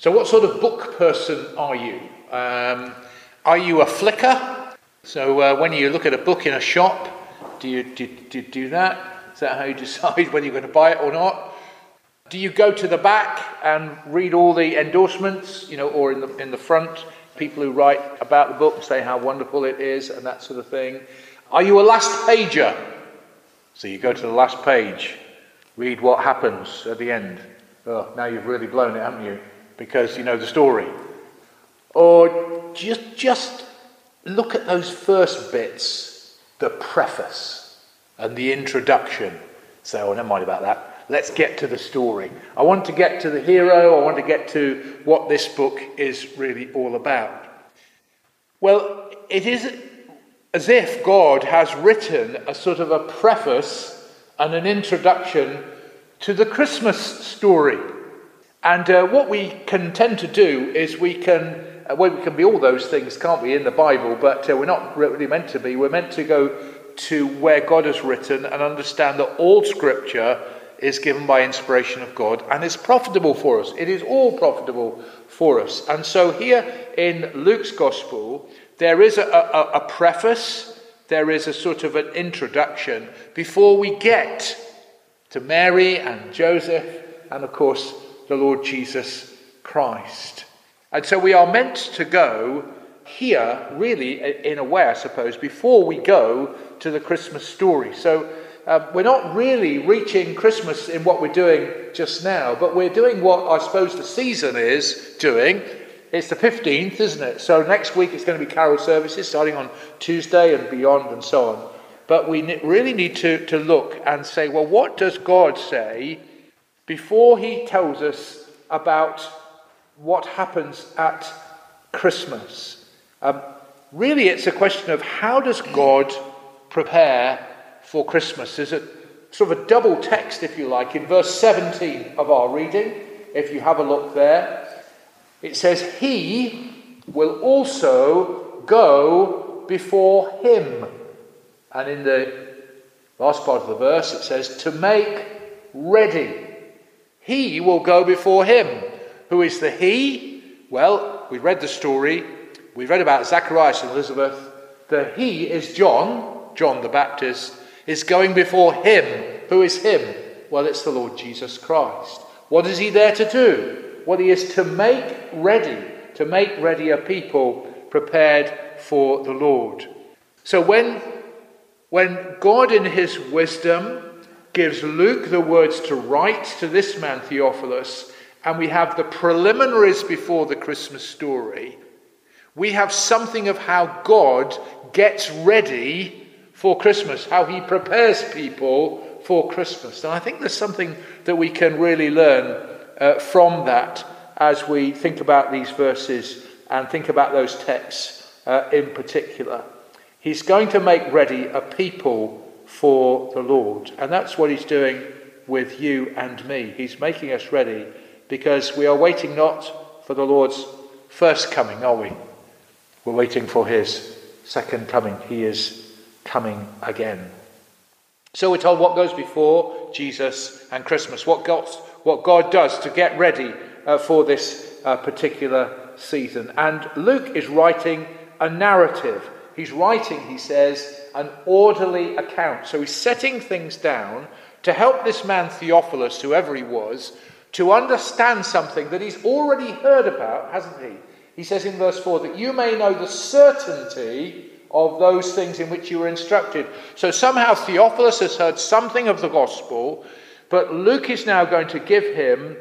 So what sort of book person are you? Are you a flicker? So when you look at a book in a shop, do you do that? Is that how you decide whether you're going to buy it or not? Do you go to the back and read all the endorsements, or in the front, people who write about the book and say how wonderful it is and that sort of thing? Are you a last pager? So you go to the last page, read what happens at the end. Oh, now you've really blown it, haven't you? Because you know the story. Or just look at those first bits, the preface and the introduction. Say, oh, never mind about that. Let's get to the story. I want to get to the hero. I want to get to what this book is really all about. Well, it is as if God has written a sort of a preface and an introduction to the Christmas story. And what we can tend to do is we can be all those things, can't we, in the Bible, but we're not really meant to be. We're meant to go to where God has written and understand that all Scripture is given by inspiration of God and is profitable for us. It is all profitable for us. And so here in Luke's Gospel, there is a preface, there is a sort of an introduction before we get to Mary and Joseph and, of course, the Lord Jesus Christ. And so we are meant to go here, really, in a way, I suppose, before we go to the Christmas story. So we're not really reaching Christmas in what we're doing just now, but we're doing what I suppose the season is doing. It's the 15th, isn't it? So next week it's going to be carol services starting on Tuesday and beyond and so on. But we really need to look and say, well, what does God say before he tells us about what happens at Christmas? Really, it's a question of how does God prepare for Christmas? There's a sort of a double text, if you like, in verse 17 of our reading. If you have a look there, it says, he will also go before him. And in the last part of the verse, it says, to make ready. He will go before him. Who is the he? Well, we read the story. We read about Zacharias and Elizabeth. The he is John the Baptist, is going before him. Who is him? Well, it's the Lord Jesus Christ. What is he there to do? Well, he is to make ready a people prepared for the Lord. So when God in his wisdom gives Luke the words to write to this man Theophilus, and we have the preliminaries before the Christmas story, we have something of how God gets ready for Christmas, how he prepares people for Christmas. And I think there's something that we can really learn from that as we think about these verses and think about those texts in particular. He's going to make ready a people for the Lord. And that's what he's doing with you and me. He's making us ready because we are waiting not for the Lord's first coming, are we? We're waiting for his second coming. He is coming again. So we're told what goes before Jesus and Christmas, what God does to get ready for this particular season. And Luke is writing a narrative. He's writing, he says, an orderly account. So he's setting things down to help this man Theophilus, whoever he was, to understand something that he's already heard about, hasn't he? He says in verse 4 that you may know the certainty of those things in which you were instructed. So somehow Theophilus has heard something of the gospel, but Luke is now going to give him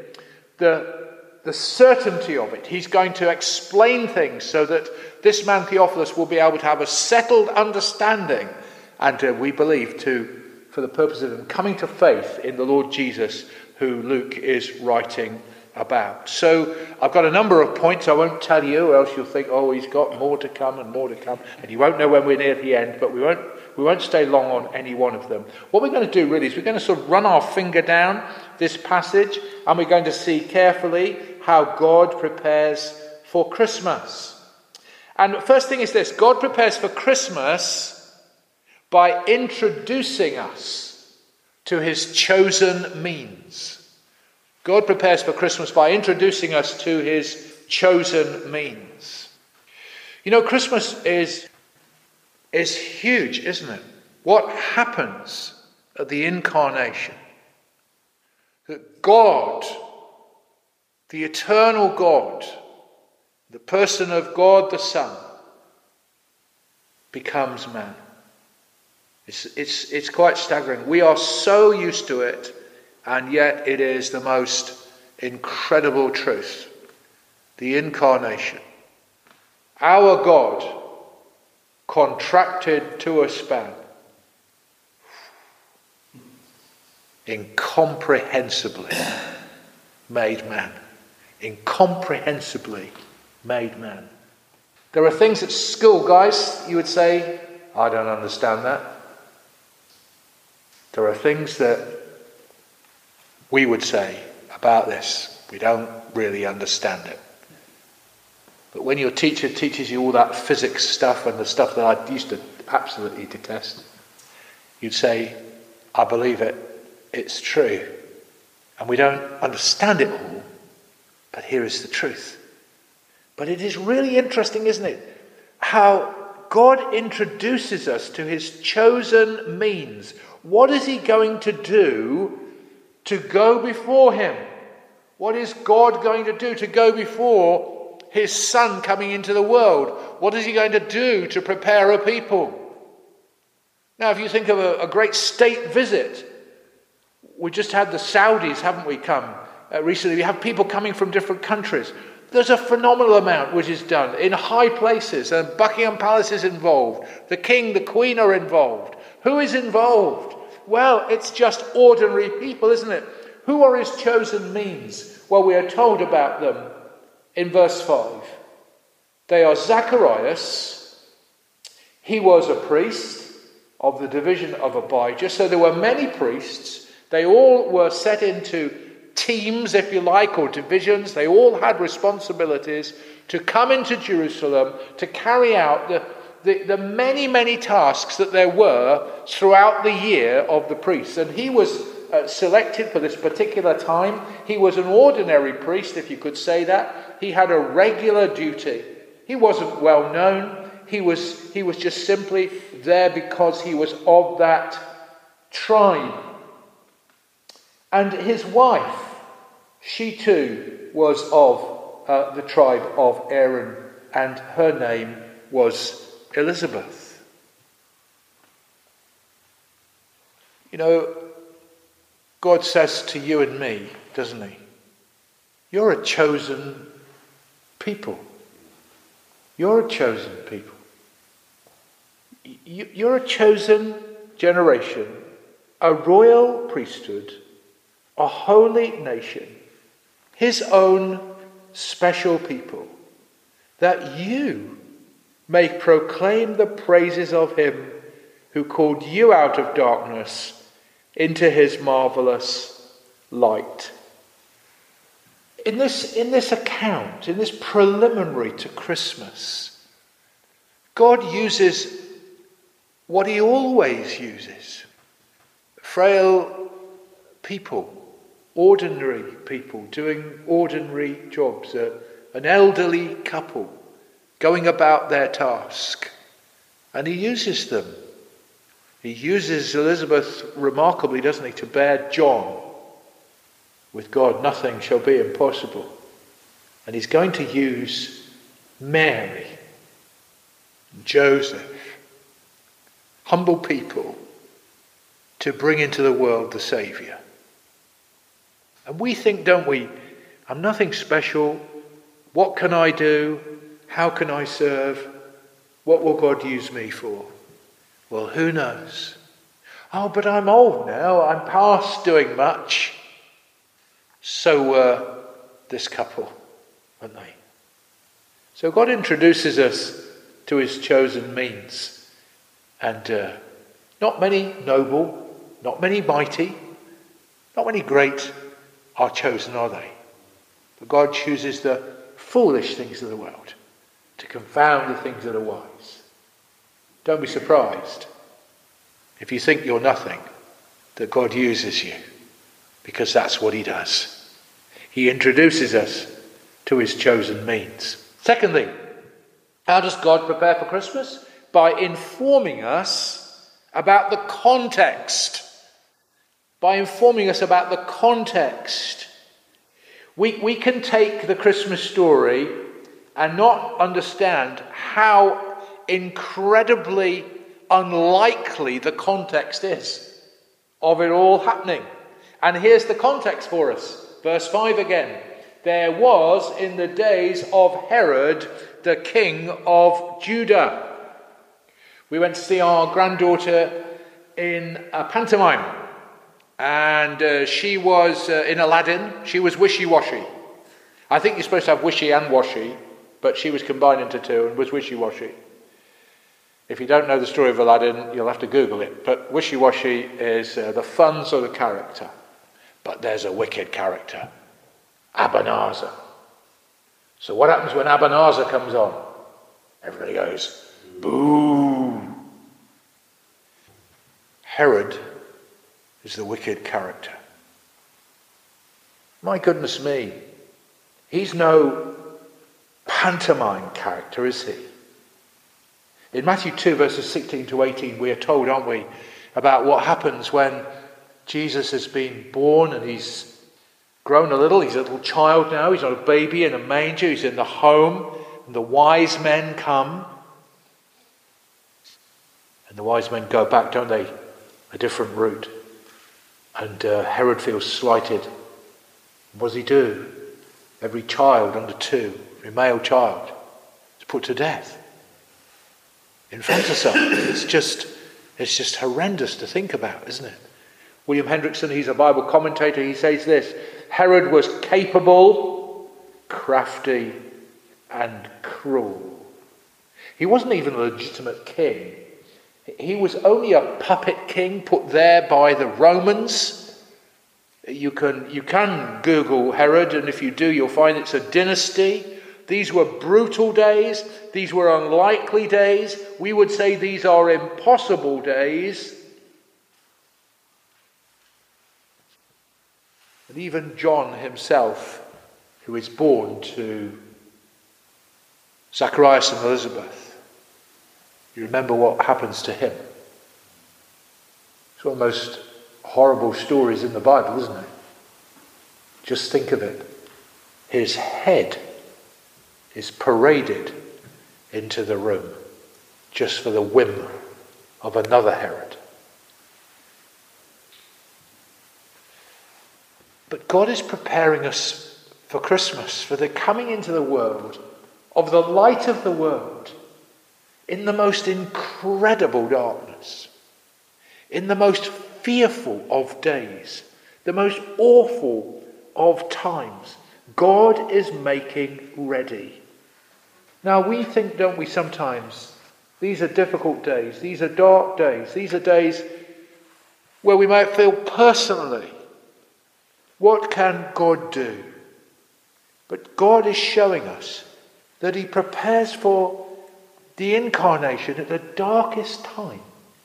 the certainty of it. He's going to explain things so that this man Theophilus will be able to have a settled understanding, and we believe for the purpose of him coming to faith in the Lord Jesus, who Luke is writing about. So I've got a number of points I won't tell you, or else you'll think, oh, he's got more to come, and you won't know when we're near the end, but we won't stay long on any one of them. What we're going to do really is we're going to sort of run our finger down this passage, and we're going to see carefully how God prepares for Christmas. And the first thing is this: God prepares for Christmas by introducing us to his chosen means. God prepares for Christmas by introducing us to his chosen means. You know, Christmas is huge, isn't it? What happens at the incarnation? That God, the eternal God, the person of God the Son, becomes man. It's quite staggering. We are so used to it, and yet it is the most incredible truth. The incarnation. Our God contracted to a span. Incomprehensibly made man. Incomprehensibly made man. There are things at school, guys, you would say, I don't understand that. There are things that we would say about this, we don't really understand it. But when your teacher teaches you all that physics stuff and the stuff that I used to absolutely detest, you'd say, I believe it, it's true. And we don't understand it all, but here is the truth. But it is really interesting, isn't it? How God introduces us to his chosen means. What is he going to do to go before him? What is God going to do to go before his Son coming into the world? What is he going to do to prepare a people? Now, if you think of a great state visit, we just had the Saudis, haven't we, come recently. We have people coming from different countries. There's a phenomenal amount which is done in high places, and Buckingham Palace is involved. The King, the Queen are involved. Who is involved? Well, it's just ordinary people, isn't it? Who are his chosen means? Well, we are told about them in verse 5. They are Zacharias. He was a priest of the division of Abijah. So there were many priests. They all were set into teams, if you like, or divisions. They all had responsibilities to come into Jerusalem to carry out the many, many tasks that there were throughout the year of the priests. And he was selected for this particular time. He was an ordinary priest, if you could say that. He had a regular duty. He wasn't well known. He was just simply there because he was of that tribe. And his wife, she too was of the tribe of Aaron, and her name was Elizabeth. You know, God says to you and me, doesn't he? You're a chosen people. You're a chosen people. You're a chosen generation, a royal priesthood, a holy nation, his own special people, that you may proclaim the praises of him who called you out of darkness into his marvelous light. In this account, in this preliminary to Christmas, God uses what he always uses. Frail people, ordinary people doing ordinary jobs, an elderly couple going about their task. And he uses them. He uses Elizabeth remarkably, doesn't he, to bear John. With God, nothing shall be impossible. And he's going to use Mary, Joseph, humble people, to bring into the world the Saviour. And we think, don't we, I'm nothing special. What can I do? How can I serve? What will God use me for? Well, who knows? Oh, but I'm old now. I'm past doing much. So were this couple, weren't they? So God introduces us to his chosen means. And not many noble, not many mighty, not many great are chosen, are they? But God chooses the foolish things of the world to confound the things that are wise. Don't be surprised if you think you're nothing, that God uses you, because that's what he does. He introduces us to his chosen means. Secondly, how does God prepare for Christmas? By informing us about the context. By informing us about the context. We can take the Christmas story and not understand how incredibly unlikely the context is of it all happening. And here's the context for us. Verse 5 again. There was in the days of Herod, the king of Judah. We went to see our granddaughter in a pantomime. And she was in Aladdin. She was wishy-washy. I think you're supposed to have wishy and washy, but she was combined into two and was wishy-washy. If you don't know the story of Aladdin, you'll have to Google it. But wishy-washy is the fun sort of character. But there's a wicked character, Abanazar. So what happens when Abanazar comes on? Everybody goes, boo. Herod is the wicked character. My goodness me. He's no pantomime character, is he? In Matthew 2, verses 16 to 18, we are told, aren't we, about what happens when Jesus has been born and he's grown a little. He's a little child now. He's not a baby in a manger. He's in the home. And the wise men come. And the wise men go back, don't they? A different route. And Herod feels slighted. What does he do? Every child under 2, every male child, is put to death. Infanticide. It's just horrendous to think about, isn't it? William Hendrickson, he's a Bible commentator, he says this: Herod was capable, crafty, and cruel. He wasn't even a legitimate king. He was only a puppet king put there by the Romans. You can Google Herod, and if you do, you'll find it's a dynasty. These were brutal days. These were unlikely days. We would say these are impossible days. And even John himself, who is born to Zacharias and Elizabeth, you remember what happens to him. It's one of the most horrible stories in the Bible, isn't it? Just think of it. His head is paraded into the room just for the whim of another Herod. But God is preparing us for Christmas, for the coming into the world of the light of the world in the most incredible darkness, in the most fearful of days, the most awful of times. God is making ready. Now we think, don't we, sometimes, these are difficult days, these are dark days, these are days where we might feel personally, what can God do? But God is showing us that he prepares for the incarnation at the darkest time.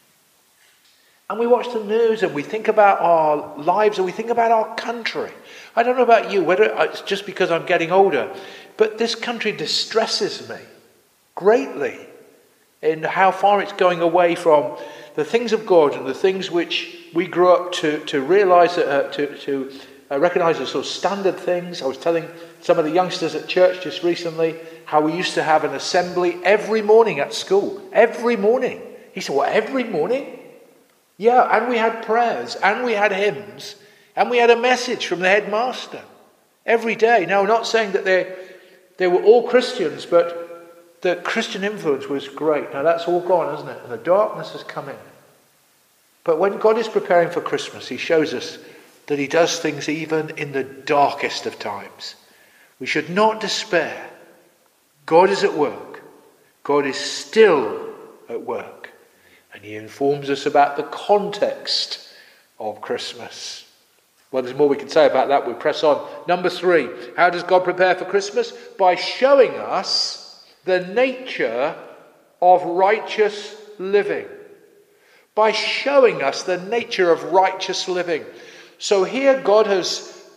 And we watch the news and we think about our lives and we think about our country. I don't know about you, whether it's just because I'm getting older, but this country distresses me greatly in how far it's going away from the things of God and the things which we grew up to realise, to recognise as sort of standard things. I was telling some of the youngsters at church just recently how we used to have an assembly every morning at school. Every morning. He said, what, every morning? Yeah, and we had prayers, and we had hymns, and we had a message from the headmaster every day. Now, I'm not saying that they were all Christians, but the Christian influence was great. Now, that's all gone, isn't it? And the darkness has come in. But when God is preparing for Christmas, he shows us that he does things even in the darkest of times. We should not despair. God is at work. God is still at work. And he informs us about the context of Christmas. Well, there's more we can say about that. We'll press on. Number 3, how does God prepare for Christmas? By showing us the nature of righteous living. By showing us the nature of righteous living. So here God has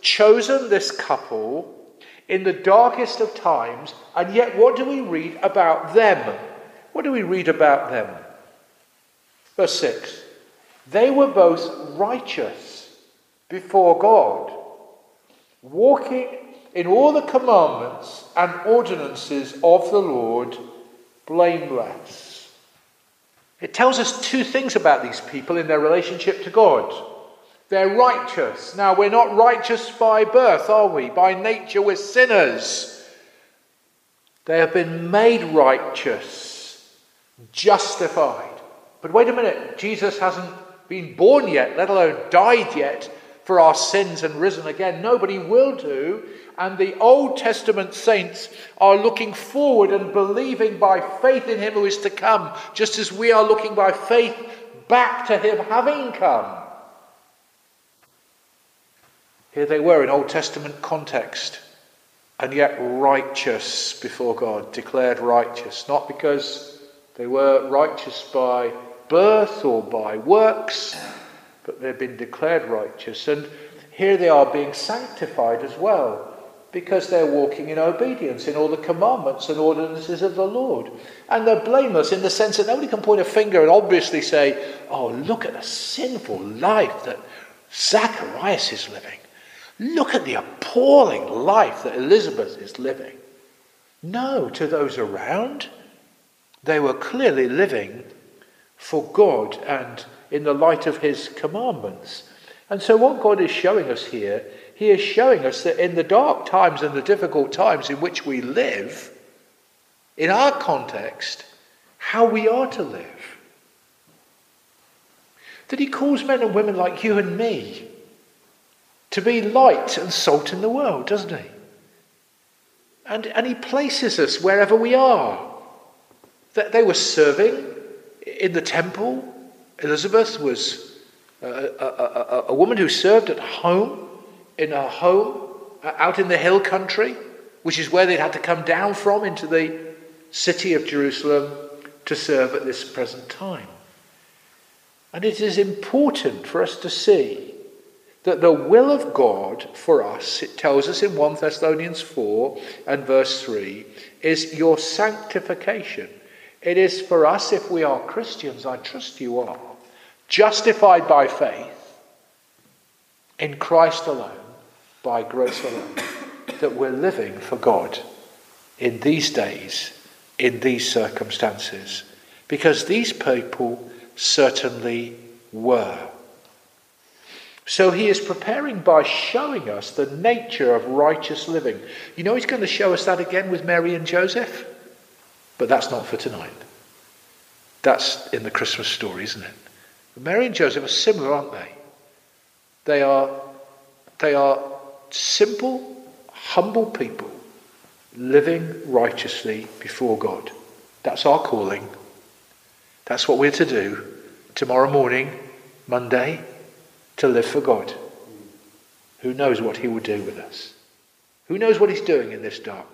chosen this couple in the darkest of times, and yet what do we read about them? What do we read about them? Verse 6. They were both righteous before God, walking in all the commandments and ordinances of the Lord, blameless. It tells us two things about these people in their relationship to God. They're righteous. Now, we're not righteous by birth, are we? By nature, we're sinners. They have been made righteous, justified. But wait a minute, Jesus hasn't been born yet, let alone died yet for our sins and risen again. Nobody will do. And the Old Testament saints are looking forward and believing by faith in him who is to come, just as we are looking by faith back to him having come. Here they were in Old Testament context, and yet righteous before God, declared righteous, not because they were righteous by birth or by works, but they've been declared righteous. And here they are being sanctified as well, because they're walking in obedience in all the commandments and ordinances of the Lord. And they're blameless in the sense that nobody can point a finger and obviously say, oh, look at the sinful life that Zacharias is living. Look at the appalling life that Elizabeth is living. No, to those around, they were clearly living for God and in the light of his commandments. And so what God is showing us here, he is showing us that in the dark times and the difficult times in which we live, in our context, how we are to live. That he calls men and women like you and me to be light and salt in the world, doesn't he? And he places us wherever we are. That they were serving in the temple. Elizabeth was a woman who served at home, in her home, out in the hill country, which is where they'd had to come down from into the city of Jerusalem to serve at this present time. And it is important for us to see that the will of God for us, it tells us in 1 Thessalonians 4 and verse 3, is your sanctification. It is for us, if we are Christians, I trust you are, justified by faith in Christ alone, by grace alone, that we're living for God in these days, in these circumstances, because these people certainly were. So he is preparing by showing us the nature of righteous living. You know he's going to show us that again with Mary and Joseph? But that's not for tonight. That's in the Christmas story, isn't it? Mary and Joseph are similar, aren't they? They are simple, humble people living righteously before God. That's our calling. That's what we're to do tomorrow morning, Monday, to live for God. Who knows what he will do with us? Who knows what he's doing in this darkness?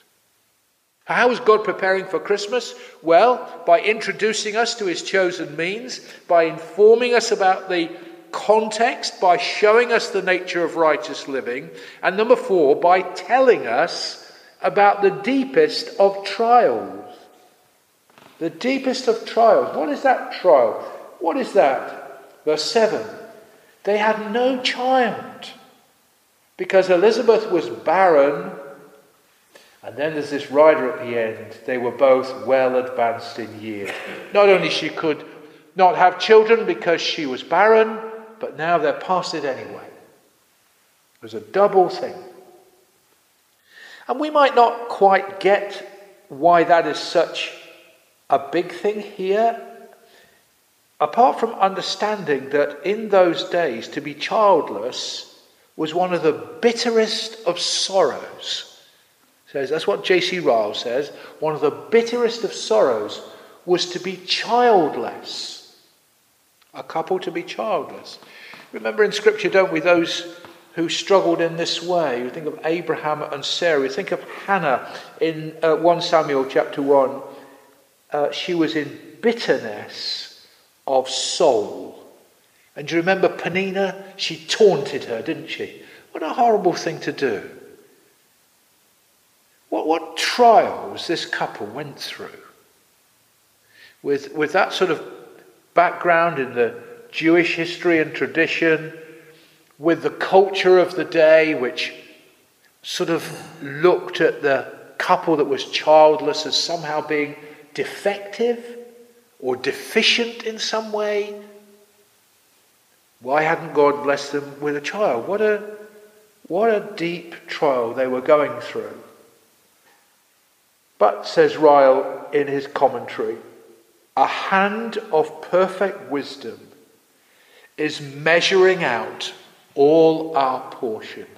How is God preparing for Christmas? Well, by introducing us to his chosen means, by informing us about the context, by showing us the nature of righteous living, and number 4, by telling us about the deepest of trials. The deepest of trials. What is that trial? What is that? Verse 7. They had no child because Elizabeth was barren. And then there's this rider at the end. They were both well advanced in years. Not only she could not have children because she was barren, but now they're past it anyway. It was a double thing. And we might not quite get why that is such a big thing here, apart from understanding that in those days to be childless was one of the bitterest of sorrows. That's what J.C. Ryle says. One of the bitterest of sorrows was to be childless. A couple to be childless. Remember in Scripture, don't we, those who struggled in this way. We think of Abraham and Sarah. We think of Hannah in 1 Samuel chapter 1. She was in bitterness of soul. And do you remember Peninnah? She taunted her, didn't she? What a horrible thing to do. What trials this couple went through. With that sort of background in the Jewish history and tradition, with the culture of the day, which sort of looked at the couple that was childless as somehow being defective or deficient in some way. Why hadn't God blessed them with a child? What a deep trial they were going through. But, says Ryle in his commentary, a hand of perfect wisdom is measuring out all our portion.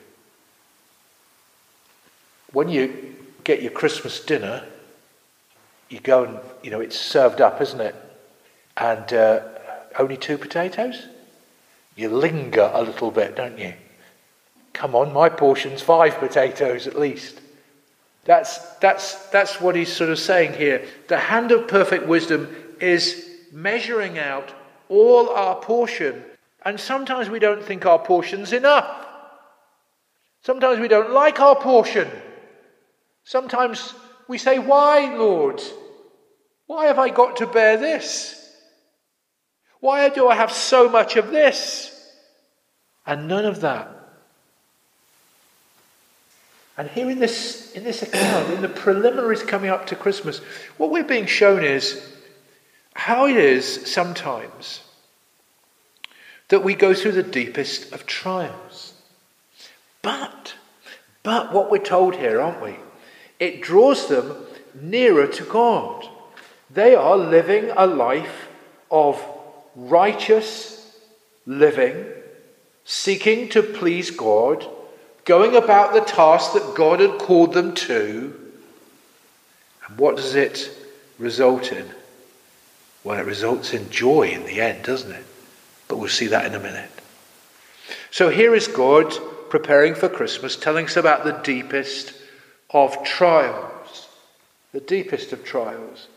When you get your Christmas dinner, you go and, it's served up, isn't it? And only 2 potatoes? You linger a little bit, don't you? Come on, my portion's 5 potatoes at least. That's what he's sort of saying here. The hand of perfect wisdom is measuring out all our portion. And sometimes we don't think our portion's enough. Sometimes we don't like our portion. Sometimes we say, why, Lord? Why have I got to bear this? Why do I have so much of this? And none of that. And here in this account, in the preliminaries coming up to Christmas, what we're being shown is how it is sometimes that we go through the deepest of trials. But what we're told here, aren't we? It draws them nearer to God. They are living a life of righteous living, seeking to please God, going about the task that God had called them to. And what does it result in? Well, it results in joy in the end, doesn't it? But we'll see that in a minute. So here is God preparing for Christmas, telling us about the deepest of trials. The deepest of trials.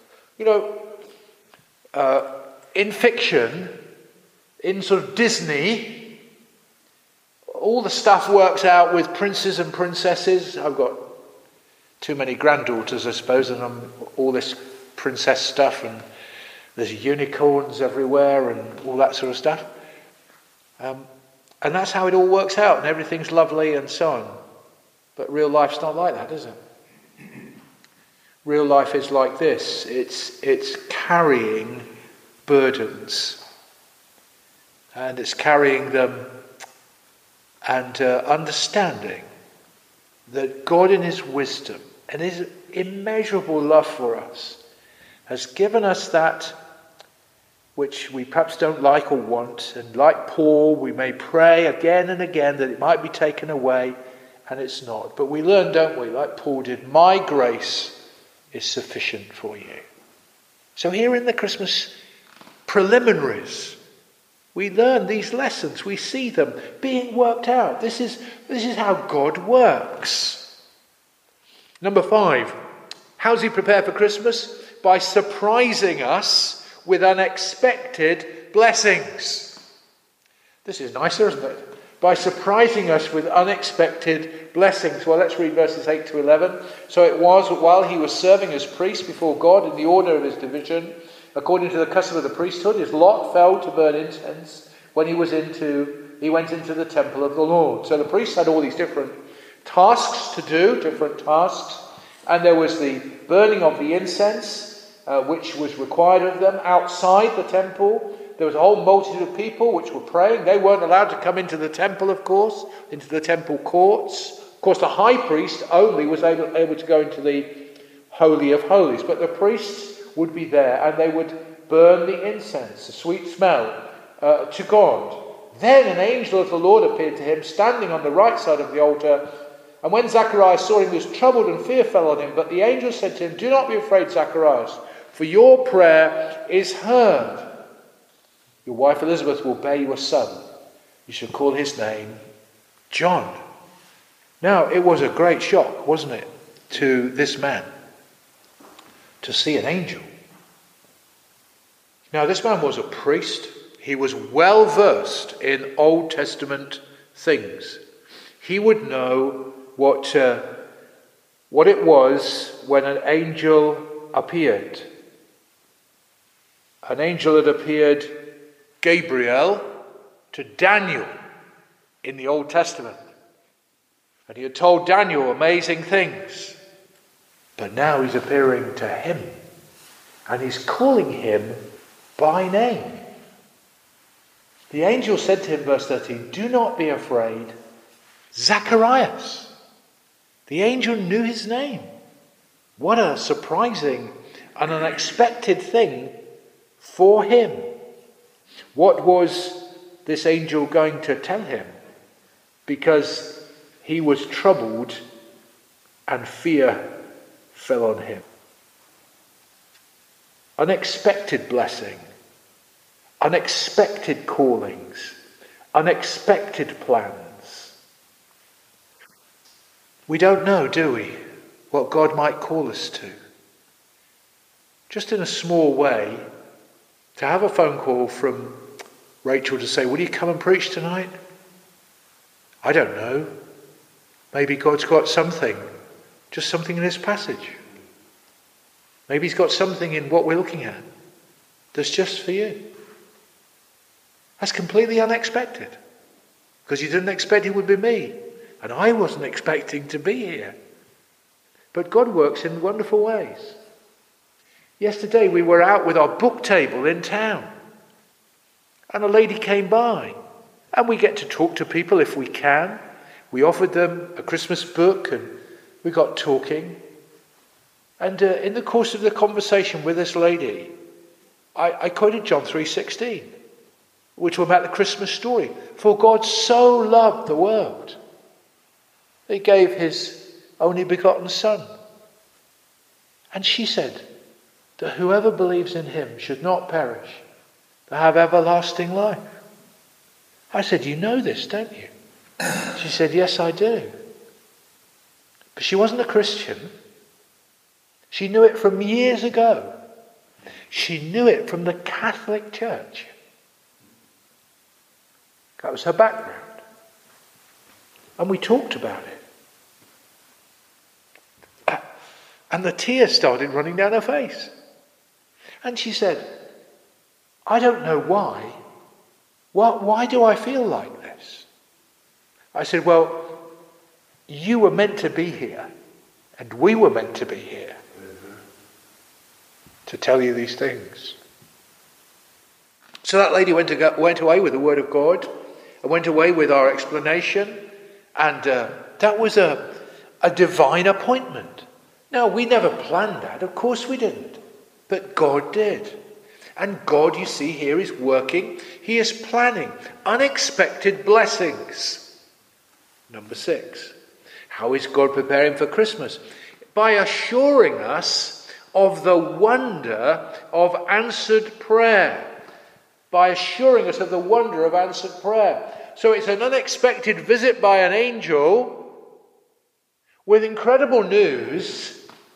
In fiction, in sort of Disney, all the stuff works out with princes and princesses. I've got too many granddaughters, I suppose, and I'm all this princess stuff, and there's unicorns everywhere and all that sort of stuff. And that's how it all works out, and everything's lovely and so on. But real life's not like that, is it? Real life is like this. It's carrying burdens. And it's carrying them and understanding that God in his wisdom and his immeasurable love for us has given us that which we perhaps don't like or want. And like Paul, we may pray again and again that it might be taken away, and it's not. But we learn, don't we, like Paul did, my grace is sufficient for you. So here in the Christmas preliminaries, we learn these lessons. We see them being worked out. This is how God works. Number 5, how does he prepare for Christmas? By surprising us with unexpected blessings. This is nicer, isn't it? By surprising us with unexpected blessings. Well, let's read verses 8 to 11. So it was while he was serving as priest before God in the order of his division, according to the custom of the priesthood, his lot fell to burn incense when he went into the temple of the Lord. So the priests had all these different tasks to do, different tasks. And there was the burning of the incense, which was required of them outside the temple. There was a whole multitude of people which were praying. They weren't allowed to come into the temple, of course, into the temple courts. Of course, the high priest only was able to go into the Holy of Holies. But the priests would be there, and they would burn the incense, the sweet smell, to God. Then an angel of the Lord appeared to him, standing on the right side of the altar. And when Zacharias saw him, he was troubled, and fear fell on him. But the angel said to him, "Do not be afraid, Zacharias, for your prayer is heard. Your wife Elizabeth will bear you a son. You shall call his name John." Now, it was a great shock, wasn't it, to this man to see an angel. Now, this man was a priest. He was well versed in Old Testament things. he would know what it was when an angel appeared. An angel had appeared, Gabriel, to Daniel in the Old Testament. And he had told Daniel amazing things. But now he's appearing to him. And he's calling him by name. The angel said to him, verse 13, "Do not be afraid, Zacharias." The angel knew his name. What a surprising and unexpected thing for him. What was this angel going to tell him? Because he was troubled and fear fell on him. Unexpected blessing, unexpected callings, unexpected plans. We don't know, do we, what God might call us to? Just in a small way, to have a phone call from Rachel to say, "Will you come and preach tonight?" I don't know. Maybe God's got something, just something in this passage. Maybe he's got something in what we're looking at that's just for you. That's completely unexpected, because you didn't expect it would be me, and I wasn't expecting to be here. But God works in wonderful ways. Yesterday we were out with our book table in town, and a lady came by, and we get to talk to people if we can. We offered them a Christmas book, and we got talking. And in the course of the conversation with this lady, I quoted John 3:16, which was about the Christmas story. For God so loved the world, he gave his only begotten Son. And she said that whoever believes in him should not perish, but have everlasting life. I said, "You know this, don't you?" She said, "Yes, I do." But she wasn't a Christian. She knew it from years ago. She knew it from the Catholic Church. That was her background. And we talked about it. And the tears started running down her face. And she said, "I don't know why. Why do I feel like this?" I said, "Well, you were meant to be here, and we were meant to be here to tell you these things." So that lady went away with the word of God, and went away with our explanation, and that was a divine appointment. Now, we never planned that, of course we didn't, but God did. And God, you see here, is working. He is planning unexpected blessings. Number 6. How is God preparing for Christmas? By assuring us of the wonder of answered prayer. By assuring us of the wonder of answered prayer. So it's an unexpected visit by an angel with incredible news,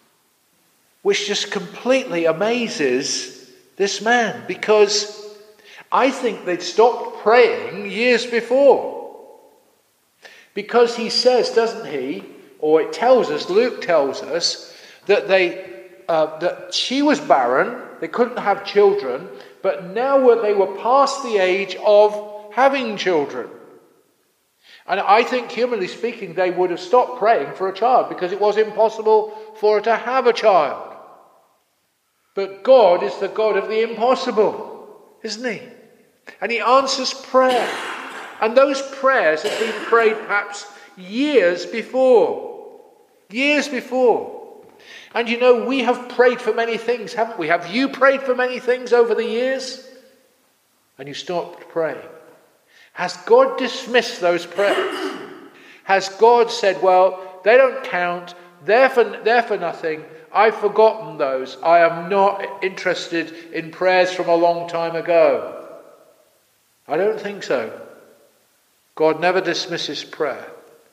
which just completely amazes this man, because I think they'd stopped praying years before. Because he says, doesn't he, or it tells us, Luke tells us, that that she was barren, they couldn't have children, but now they were past the age of having children. And I think, humanly speaking, they would have stopped praying for a child, because it was impossible for her to have a child. But God is the God of the impossible, isn't he? And he answers prayer. And those prayers have been prayed perhaps years before. Years before. And you know, we have prayed for many things, haven't we? Have you prayed for many things over the years? And you stopped praying. Has God dismissed those prayers? Has God said, well, they don't count, they're for nothing, I've forgotten those, I am not interested in prayers from a long time ago? I don't think so. God never dismisses prayer.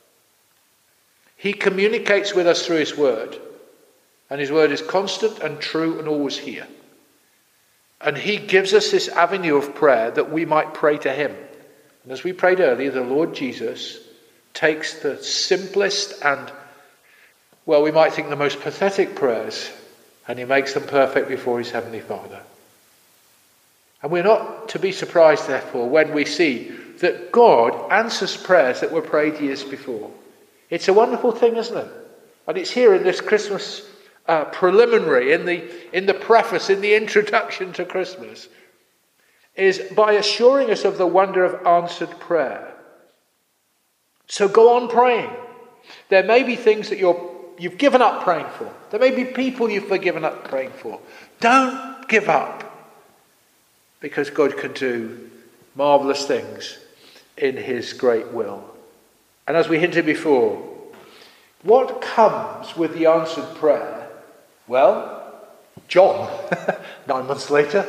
He communicates with us through his word. And his word is constant and true and always here. And he gives us this avenue of prayer that we might pray to him. And as we prayed earlier, the Lord Jesus takes the simplest and, well, we might think the most pathetic prayers, and he makes them perfect before his Heavenly Father. And we're not to be surprised, therefore, when we see that God answers prayers that were prayed years before. It's a wonderful thing, isn't it? And it's here in this Christmas preliminary, in the preface, in the introduction to Christmas, is by assuring us of the wonder of answered prayer. So go on praying. There may be things that you've given up praying for. There may be people you've given up praying for. Don't give up, because God can do marvellous things in his great will. And as we hinted before, what comes with the answered prayer? Well, John, 9 months later.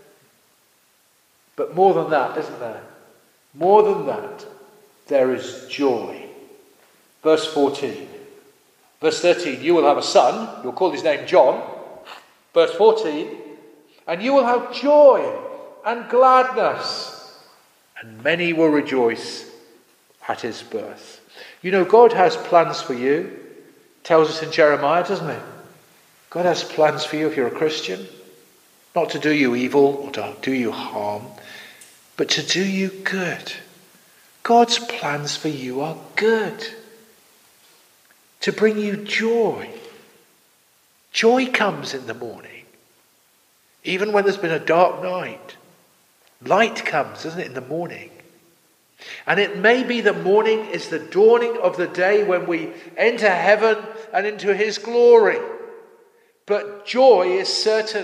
But more than that, isn't there? More than that, there is joy. Verse 14. Verse 13, you will have a son. You'll call his name John. Verse 14, and you will have joy and gladness, and many will rejoice at his birth. You know, God has plans for you. Tells us in Jeremiah, doesn't it? God has plans for you if you're a Christian. Not to do you evil or to do you harm, but to do you good. God's plans for you are good. To bring you joy. Joy comes in the morning. Even when there's been a dark night. Light comes, doesn't it, in the morning. And it may be the morning is the dawning of the day when we enter heaven and into his glory. But joy is certain.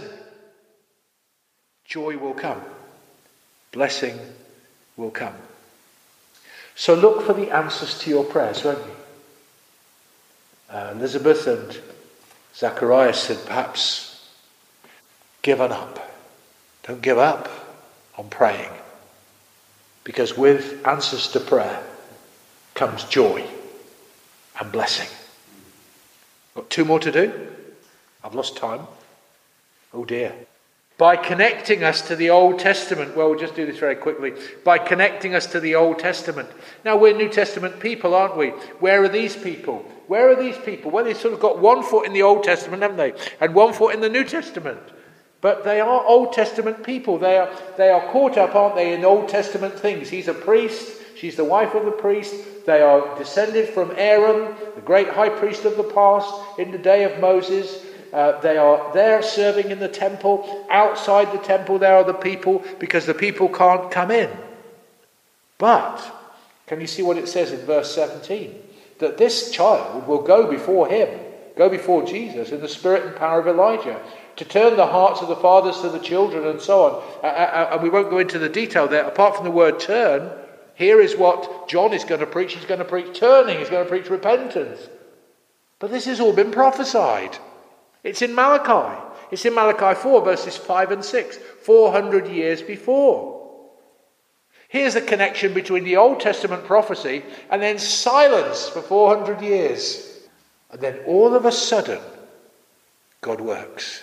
Joy will come. Blessing will come. So look for the answers to your prayers, won't you? Elizabeth and Zacharias had perhaps given up. Don't give up on praying. Because with answers to prayer comes joy and blessing. Got 2 more to do? I've lost time. Oh dear. By connecting us to the Old Testament. Well, we'll just do this very quickly. By connecting us to the Old Testament. Now, we're New Testament people, aren't we? Where are these people? Where are these people? Well, they've sort of got 1 foot in the Old Testament, haven't they? And 1 foot in the New Testament. But they are Old Testament people. They are caught up, aren't they, in Old Testament things. He's a priest. She's the wife of the priest. They are descended from Aaron, the great high priest of the past, in the day of Moses. They are there serving in the temple. Outside the temple there are the people, because the people can't come in. But, can you see what it says in verse 17? That this child will go before him, go before Jesus in the spirit and power of Elijah, to turn the hearts of the fathers to the children and so on. And we won't go into the detail there. Apart from the word turn, here is what John is going to preach. He's going to preach turning. He's going to preach repentance. But this has all been prophesied. It's in Malachi. It's in Malachi 4, verses 5 and 6, 400 years before. Here's a connection between the Old Testament prophecy and then silence for 400 years. And then all of a sudden, God works.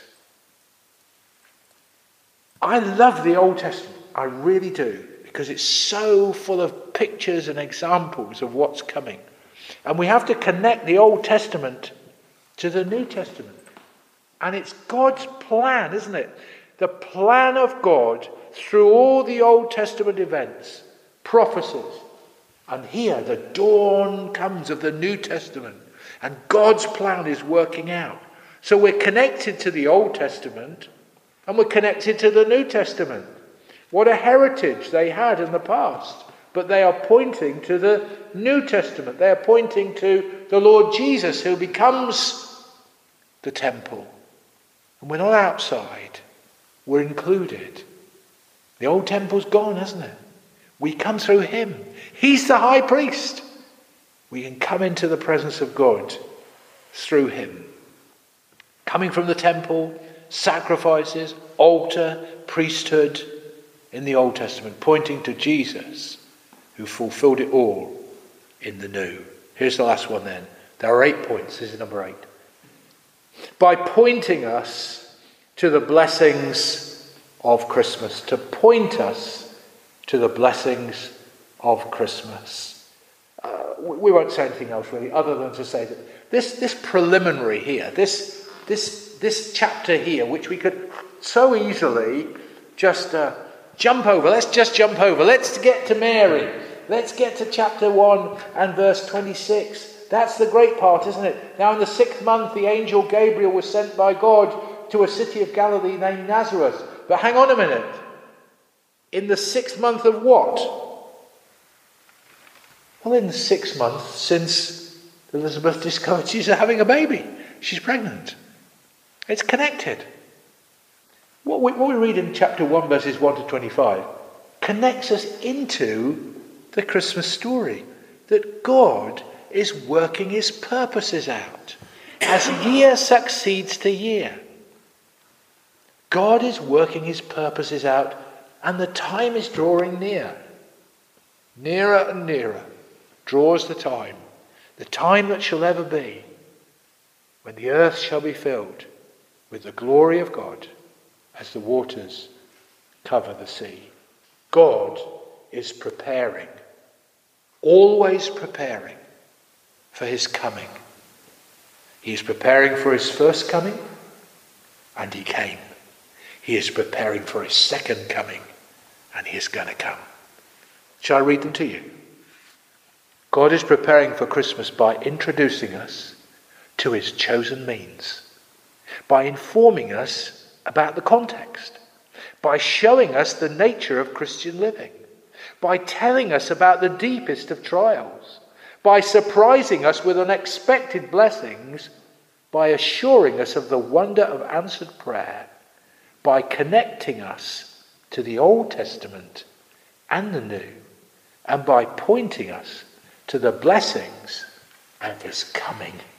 I love the Old Testament. I really do. Because it's so full of pictures and examples of what's coming. And we have to connect the Old Testament to the New Testament. And it's God's plan, isn't it? The plan of God through all the Old Testament events, prophecies. And here the dawn comes of the New Testament. And God's plan is working out. So we're connected to the Old Testament and we're connected to the New Testament. What a heritage they had in the past. But they are pointing to the New Testament. They are pointing to the Lord Jesus, who becomes the temple. And we're not outside. We're included. The old temple's gone, hasn't it? We come through him. He's the high priest. We can come into the presence of God through him. Coming from the temple, sacrifices, altar, priesthood in the Old Testament, pointing to Jesus, who fulfilled it all in the new. Here's the last one then. There are 8 points. This is number 8. By pointing us to the blessings of Christmas. To point us to the blessings of Christmas. we won't say anything else really, other than to say that this preliminary here, this chapter here, which we could so easily just jump over. Let's just jump over. Let's get to Mary. Let's get to chapter 1 and verse 26. That's the great part, isn't it? Now in the 6th month, the angel Gabriel was sent by God to a city of Galilee named Nazareth. But hang on a minute. In the 6th month of what? Well, in the 6th month since Elizabeth discovered she's having a baby. She's pregnant. It's connected. What we read in chapter 1, verses 1 to 25, connects us into the Christmas story. That God is working his purposes out as year succeeds to year. God is working his purposes out, and the time is drawing near. Nearer and nearer draws the time that shall ever be, when the earth shall be filled with the glory of God as the waters cover the sea. God is preparing, always preparing for his coming. He is preparing for his first coming, and he came. He is preparing for his second coming, and he is going to come. Shall I read them to you? God is preparing for Christmas by introducing us to his chosen means, by informing us about the context, by showing us the nature of Christian living, by telling us about the deepest of trials, by surprising us with unexpected blessings, by assuring us of the wonder of answered prayer, by connecting us to the Old Testament and the New, and by pointing us to the blessings of his coming